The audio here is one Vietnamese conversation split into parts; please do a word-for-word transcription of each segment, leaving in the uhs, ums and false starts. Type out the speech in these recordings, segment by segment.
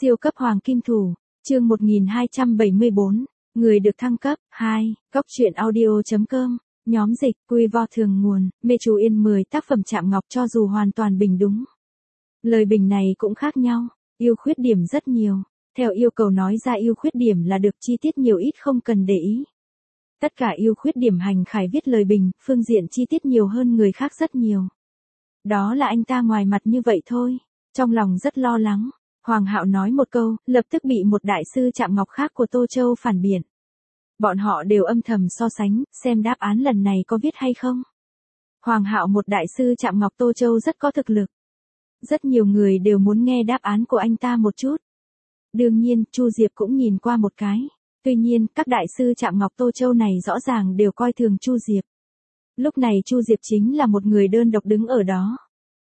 Siêu cấp hoàng kim thủ, chương một nghìn hai trăm bảy mươi bốn, người được thăng cấp, hai, Góc truyện audio.com, nhóm dịch, quy vo thường nguồn, mê chú yên mười tác phẩm chạm ngọc cho dù hoàn toàn bình đúng. Lời bình này cũng khác nhau, yêu khuyết điểm rất nhiều, theo yêu cầu nói ra yêu khuyết điểm là được, chi tiết nhiều ít không cần để ý. Tất cả yêu khuyết điểm Hành Khải viết lời bình, phương diện chi tiết nhiều hơn người khác rất nhiều. Đó là anh ta ngoài mặt như vậy thôi, trong lòng rất lo lắng. Hoàng Hạo nói một câu, lập tức bị một đại sư chạm ngọc khác của Tô Châu phản biện. Bọn họ đều âm thầm so sánh, xem đáp án lần này có viết hay không. Hoàng Hạo một đại sư chạm ngọc Tô Châu rất có thực lực. Rất nhiều người đều muốn nghe đáp án của anh ta một chút. Đương nhiên, Chu Diệp cũng nhìn qua một cái. Tuy nhiên, các đại sư chạm ngọc Tô Châu này rõ ràng đều coi thường Chu Diệp. Lúc này Chu Diệp chính là một người đơn độc đứng ở đó.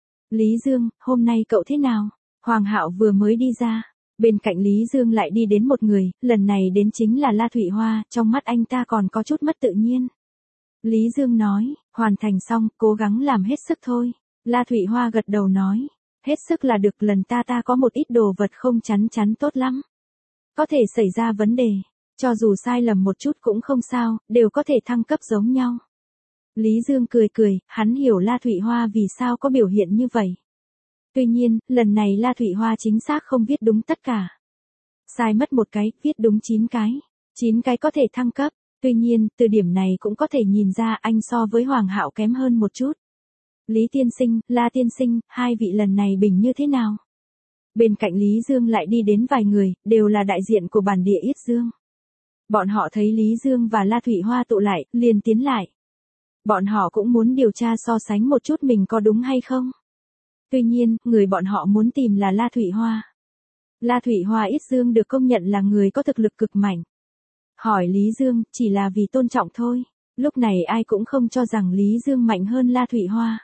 Lý Dương, hôm nay cậu thế nào? Hoàng Hạo vừa mới đi ra, bên cạnh Lý Dương lại đi đến một người, lần này đến chính là La Thụy Hoa, trong mắt anh ta còn có chút mất tự nhiên. Lý Dương nói, hoàn thành xong, cố gắng làm hết sức thôi. La Thụy Hoa gật đầu nói, hết sức là được, lần ta ta có một ít đồ vật không chắn chắn tốt lắm. Có thể xảy ra vấn đề, cho dù sai lầm một chút cũng không sao, đều có thể thăng cấp giống nhau. Lý Dương cười cười, hắn hiểu La Thụy Hoa vì sao có biểu hiện như vậy. Tuy nhiên, lần này La Thụy Hoa chính xác không viết đúng tất cả. Sai mất một cái, viết đúng chín cái. chín cái có thể thăng cấp. Tuy nhiên, từ điểm này cũng có thể nhìn ra anh so với Hoàng Hạo kém hơn một chút. Lý Tiên Sinh, La Tiên Sinh, hai vị lần này bình như thế nào? Bên cạnh Lý Dương lại đi đến vài người, đều là đại diện của bản địa Yết Dương. Bọn họ thấy Lý Dương và La Thụy Hoa tụ lại, liền tiến lại. Bọn họ cũng muốn điều tra so sánh một chút mình có đúng hay không. Tuy nhiên, người bọn họ muốn tìm là La Thụy Hoa. La Thụy Hoa Yết Dương được công nhận là người có thực lực cực mạnh. Hỏi Lý Dương, chỉ là vì tôn trọng thôi. Lúc này ai cũng không cho rằng Lý Dương mạnh hơn La Thụy Hoa.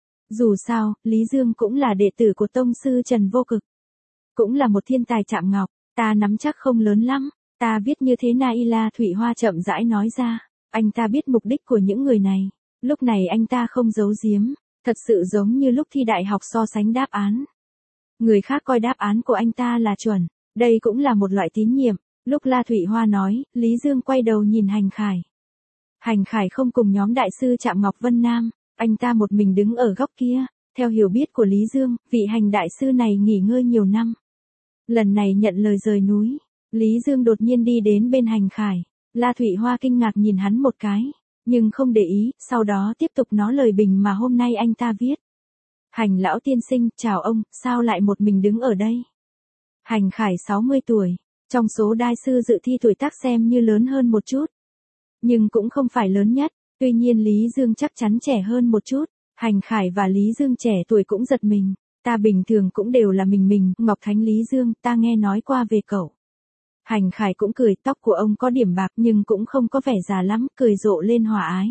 Dù sao, Lý Dương cũng là đệ tử của tông sư Trần Vô Cực. Cũng là một thiên tài chạm ngọc, ta nắm chắc không lớn lắm. Ta viết như thế nào? La Thụy Hoa chậm rãi nói ra. Anh ta biết mục đích của những người này. Lúc này anh ta không giấu giếm. Thật sự giống như lúc thi đại học so sánh đáp án. Người khác coi đáp án của anh ta là chuẩn. Đây cũng là một loại tín nhiệm. Lúc La Thụy Hoa nói, Lý Dương quay đầu nhìn Hành Khải. Hành Khải không cùng nhóm đại sư chạm ngọc Vân Nam. Anh ta một mình đứng ở góc kia. Theo hiểu biết của Lý Dương, vị Hành đại sư này nghỉ ngơi nhiều năm. Lần này nhận lời rời núi. Lý Dương đột nhiên đi đến bên Hành Khải. La Thụy Hoa kinh ngạc nhìn hắn một cái. Nhưng không để ý, sau đó tiếp tục nói lời bình mà hôm nay anh ta viết. Hành lão tiên sinh, chào ông, sao lại một mình đứng ở đây? Hành Khải sáu mươi tuổi, trong số đại sư dự thi tuổi tác xem như lớn hơn một chút. Nhưng cũng không phải lớn nhất, tuy nhiên Lý Dương chắc chắn trẻ hơn một chút. Hành Khải và Lý Dương trẻ tuổi cũng giật mình. Ta bình thường cũng đều là mình mình, Ngọc Thánh Lý Dương, ta nghe nói qua về cậu. Hành Khải cũng cười, tóc của ông có điểm bạc nhưng cũng không có vẻ già lắm, cười rộ lên hòa ái.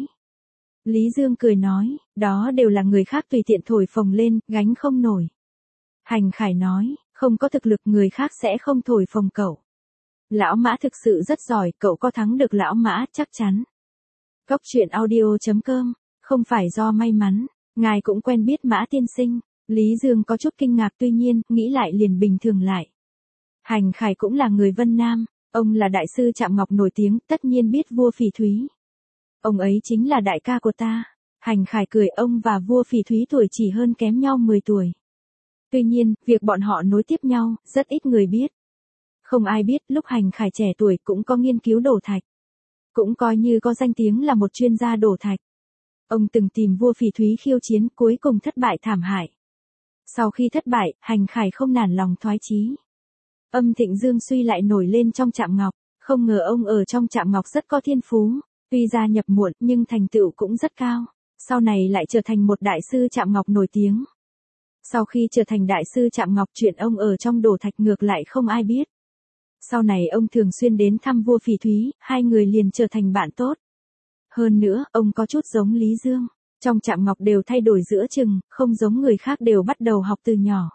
Lý Dương cười nói, đó đều là người khác tùy tiện thổi phồng lên, gánh không nổi. Hành Khải nói, không có thực lực người khác sẽ không thổi phồng cậu. Lão Mã thực sự rất giỏi, cậu có thắng được Lão Mã, chắc chắn. Góc truyện audio.com, không phải do may mắn, ngài cũng quen biết Mã tiên sinh. Lý Dương có chút kinh ngạc tuy nhiên, nghĩ lại liền bình thường lại. Hành Khải cũng là người Vân Nam, ông là đại sư chạm ngọc nổi tiếng, tất nhiên biết vua Phỉ Thúy. Ông ấy chính là đại ca của ta. Hành Khải cười, ông và vua Phỉ Thúy tuổi chỉ hơn kém nhau mười tuổi. Tuy nhiên, việc bọn họ nối tiếp nhau, rất ít người biết. Không ai biết, lúc Hành Khải trẻ tuổi cũng có nghiên cứu đổ thạch. Cũng coi như có danh tiếng là một chuyên gia đổ thạch. Ông từng tìm vua Phỉ Thúy khiêu chiến, cuối cùng thất bại thảm hại. Sau khi thất bại, Hành Khải không nản lòng thoái chí. Âm Thịnh Dương Suy lại nổi lên trong Trạm Ngọc, không ngờ ông ở trong Trạm Ngọc rất có thiên phú, tuy gia nhập muộn nhưng thành tựu cũng rất cao, sau này lại trở thành một đại sư Trạm Ngọc nổi tiếng. Sau khi trở thành đại sư Trạm Ngọc, chuyện ông ở trong đổ thạch ngược lại không ai biết. Sau này ông thường xuyên đến thăm vua Phỉ Thúy, hai người liền trở thành bạn tốt. Hơn nữa, ông có chút giống Lý Dương, trong Trạm Ngọc đều thay đổi giữa chừng, không giống người khác đều bắt đầu học từ nhỏ.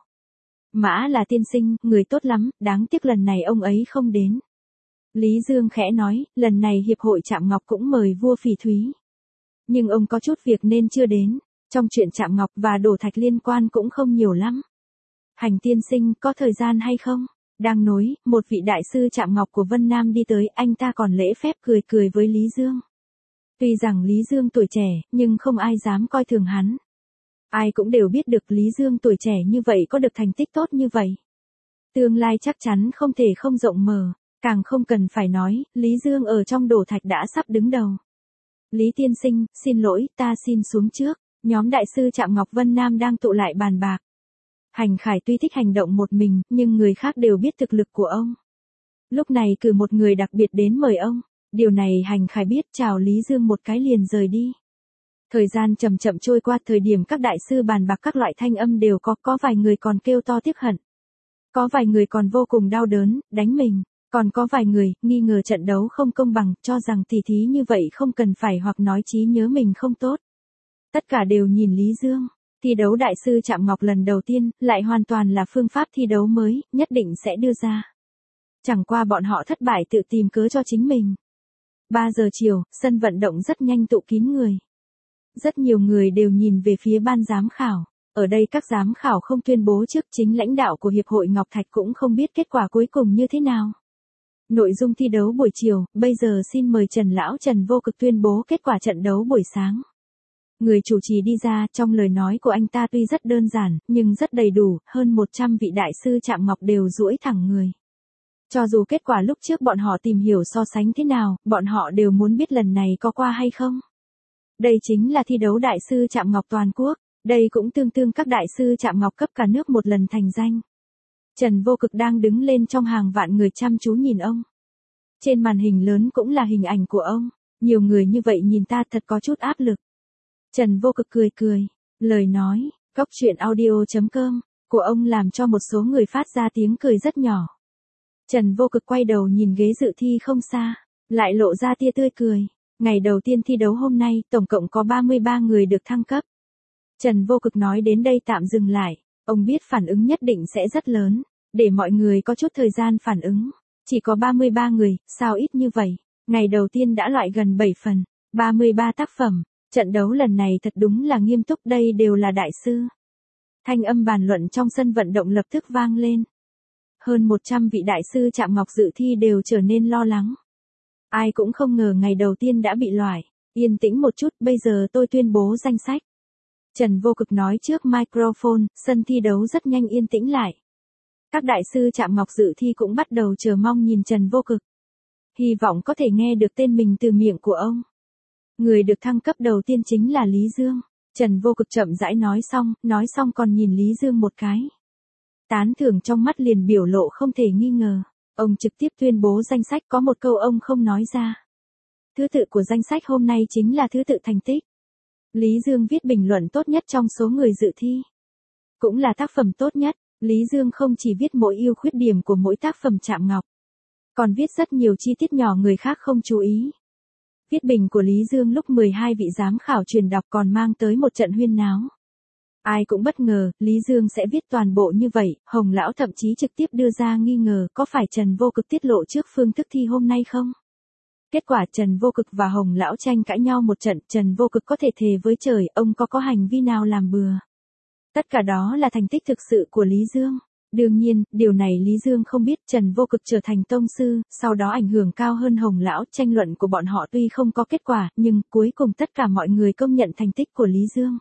Mã là tiên sinh, người tốt lắm, đáng tiếc lần này ông ấy không đến. Lý Dương khẽ nói, lần này Hiệp hội Trạm Ngọc cũng mời vua Phỉ Thúy. Nhưng ông có chút việc nên chưa đến, trong chuyện Trạm Ngọc và đổ thạch liên quan cũng không nhiều lắm. Hành tiên sinh, có thời gian hay không? Đang nối, một vị đại sư chạm ngọc của Vân Nam đi tới, anh ta còn lễ phép cười cười với Lý Dương. Tuy rằng Lý Dương tuổi trẻ, nhưng không ai dám coi thường hắn. Ai cũng đều biết được Lý Dương tuổi trẻ như vậy có được thành tích tốt như vậy. Tương lai chắc chắn không thể không rộng mở, càng không cần phải nói, Lý Dương ở trong đổ thạch đã sắp đứng đầu. Lý tiên sinh, xin lỗi, ta xin xuống trước. Nhóm đại sư Trạm Ngọc Vân Nam đang tụ lại bàn bạc. Hành Khải tuy thích hành động một mình, nhưng người khác đều biết thực lực của ông. Lúc này cử một người đặc biệt đến mời ông. Điều này Hành Khải biết, chào Lý Dương một cái liền rời đi. Thời gian chậm chậm trôi qua, thời điểm các đại sư bàn bạc các loại thanh âm đều có, có vài người còn kêu to tiếc hận. Có vài người còn vô cùng đau đớn, đánh mình. Còn có vài người, nghi ngờ trận đấu không công bằng, cho rằng tỉ thí như vậy không cần phải hoặc nói trí nhớ mình không tốt. Tất cả đều nhìn Lý Dương. Thi đấu đại sư Trạm Ngọc lần đầu tiên, lại hoàn toàn là phương pháp thi đấu mới, nhất định sẽ đưa ra. Chẳng qua bọn họ thất bại tự tìm cớ cho chính mình. ba giờ chiều, sân vận động rất nhanh tụ kín người. Rất nhiều người đều nhìn về phía ban giám khảo. Ở đây các giám khảo không tuyên bố trước, chính lãnh đạo của Hiệp hội Ngọc Thạch cũng không biết kết quả cuối cùng như thế nào. Nội dung thi đấu buổi chiều, bây giờ xin mời Trần Lão Trần Vô Cực tuyên bố kết quả trận đấu buổi sáng. Người chủ trì đi ra, trong lời nói của anh ta tuy rất đơn giản, nhưng rất đầy đủ, hơn một trăm vị đại sư Trạm Ngọc đều duỗi thẳng người. Cho dù kết quả lúc trước bọn họ tìm hiểu so sánh thế nào, bọn họ đều muốn biết lần này có qua hay không. Đây chính là thi đấu đại sư Trạm Ngọc toàn quốc, đây cũng tương tương các đại sư Trạm Ngọc cấp cả nước một lần thành danh. Trần Vô Cực đang đứng lên trong hàng vạn người chăm chú nhìn ông. Trên màn hình lớn cũng là hình ảnh của ông, nhiều người như vậy nhìn ta thật có chút áp lực. Trần Vô Cực cười cười, lời nói, góc chuyện audio chấm com, của ông làm cho một số người phát ra tiếng cười rất nhỏ. Trần Vô Cực quay đầu nhìn ghế dự thi không xa, lại lộ ra tia tươi cười. Ngày đầu tiên thi đấu hôm nay, tổng cộng có ba mươi ba người được thăng cấp. Trần Vô Cực nói đến đây tạm dừng lại, ông biết phản ứng nhất định sẽ rất lớn, để mọi người có chút thời gian phản ứng. Chỉ có ba mươi ba người, sao ít như vậy? Ngày đầu tiên đã loại gần bảy phần, ba mươi ba tác phẩm. Trận đấu lần này thật đúng là nghiêm túc, đây đều là đại sư. Thanh âm bàn luận trong sân vận động lập tức vang lên. Hơn một trăm vị đại sư Trạm Ngọc dự thi đều trở nên lo lắng. Ai cũng không ngờ ngày đầu tiên đã bị loại. Yên tĩnh một chút, bây giờ tôi tuyên bố danh sách. Trần Vô Cực nói trước microphone, sân thi đấu rất nhanh yên tĩnh lại. Các đại sư Trạm Ngọc dự thi cũng bắt đầu chờ mong nhìn Trần Vô Cực. Hy vọng có thể nghe được tên mình từ miệng của ông. Người được thăng cấp đầu tiên chính là Lý Dương. Trần Vô Cực chậm rãi nói xong, nói xong còn nhìn Lý Dương một cái. Tán thưởng trong mắt liền biểu lộ không thể nghi ngờ. Ông trực tiếp tuyên bố danh sách, có một câu ông không nói ra. Thứ tự của danh sách hôm nay chính là thứ tự thành tích. Lý Dương viết bình luận tốt nhất trong số người dự thi. Cũng là tác phẩm tốt nhất. Lý Dương không chỉ viết mỗi ưu khuyết điểm của mỗi tác phẩm Trạm Ngọc, còn viết rất nhiều chi tiết nhỏ người khác không chú ý. Viết bình của Lý Dương lúc mười hai vị giám khảo truyền đọc còn mang tới một trận huyên náo. Ai cũng bất ngờ, Lý Dương sẽ viết toàn bộ như vậy, Hồng Lão thậm chí trực tiếp đưa ra nghi ngờ có phải Trần Vô Cực tiết lộ trước phương thức thi hôm nay không? Kết quả Trần Vô Cực và Hồng Lão tranh cãi nhau một trận, Trần Vô Cực có thể thề với trời, ông có có hành vi nào làm bừa. Tất cả đó là thành tích thực sự của Lý Dương. Đương nhiên, điều này Lý Dương không biết, Trần Vô Cực trở thành tông sư, sau đó ảnh hưởng cao hơn Hồng Lão, tranh luận của bọn họ tuy không có kết quả, nhưng cuối cùng tất cả mọi người công nhận thành tích của Lý Dương.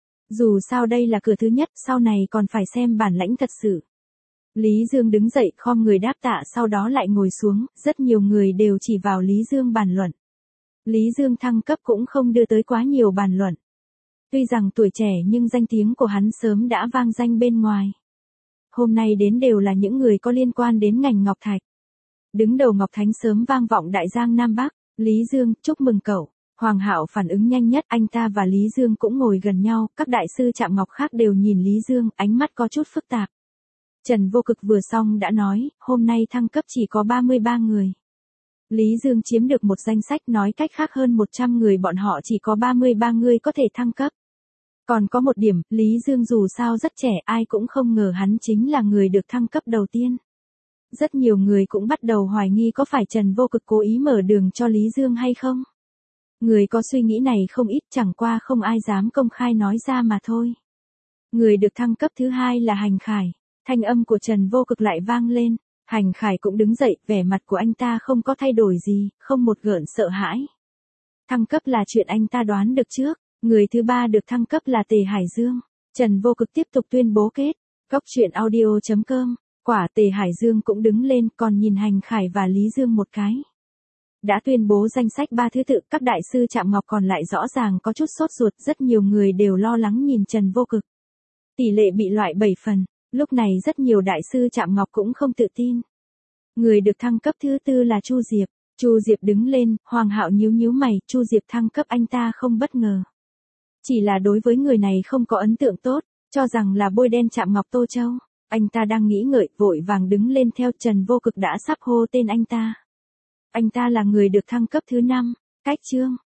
Dù sao đây là cửa thứ nhất, sau này còn phải xem bản lãnh thật sự. Lý Dương đứng dậy khom người đáp tạ, sau đó lại ngồi xuống, rất nhiều người đều chỉ vào Lý Dương bàn luận. Lý Dương thăng cấp cũng không đưa tới quá nhiều bàn luận. Tuy rằng tuổi trẻ nhưng danh tiếng của hắn sớm đã vang danh bên ngoài. Hôm nay đến đều là những người có liên quan đến ngành Ngọc Thạch. Đứng đầu Ngọc Thánh sớm vang vọng Đại Giang Nam Bắc, Lý Dương, chúc mừng cậu. Hoàng Hạo phản ứng nhanh nhất, anh ta và Lý Dương cũng ngồi gần nhau, các đại sư Trạm Ngọc khác đều nhìn Lý Dương, ánh mắt có chút phức tạp. Trần Vô Cực vừa xong đã nói, hôm nay thăng cấp chỉ có ba mươi ba người. Lý Dương chiếm được một danh sách, nói cách khác hơn một trăm người, bọn họ chỉ có ba mươi ba người có thể thăng cấp. Còn có một điểm, Lý Dương dù sao rất trẻ, ai cũng không ngờ hắn chính là người được thăng cấp đầu tiên. Rất nhiều người cũng bắt đầu hoài nghi có phải Trần Vô Cực cố ý mở đường cho Lý Dương hay không. Người có suy nghĩ này không ít, chẳng qua không ai dám công khai nói ra mà thôi. Người được thăng cấp thứ hai là Hành Khải. Thanh âm của Trần Vô Cực lại vang lên. Hành Khải cũng đứng dậy, vẻ mặt của anh ta không có thay đổi gì, không một gợn sợ hãi. Thăng cấp là chuyện anh ta đoán được trước, người thứ ba được thăng cấp là Tề Hải Dương. Trần Vô Cực tiếp tục tuyên bố kết. Góc truyện audio chấm com, quả Tề Hải Dương cũng đứng lên còn nhìn Hành Khải và Lý Dương một cái. Đã tuyên bố danh sách ba thứ tự, các đại sư chạm ngọc còn lại rõ ràng có chút sốt ruột, rất nhiều người đều lo lắng nhìn Trần Vô Cực. Tỷ lệ bị loại bảy phần, lúc này rất nhiều đại sư chạm ngọc cũng không tự tin. Người được thăng cấp thứ tư là Chu Diệp. Chu Diệp đứng lên, Hoàng Hạo nhíu nhíu mày, Chu Diệp thăng cấp anh ta không bất ngờ. Chỉ là đối với người này không có ấn tượng tốt, cho rằng là bôi đen chạm ngọc Tô Châu. Anh ta đang nghĩ ngợi, vội vàng đứng lên theo Trần Vô Cực đã sắp hô tên anh ta. Anh ta là người được thăng cấp thứ năm, cách chương.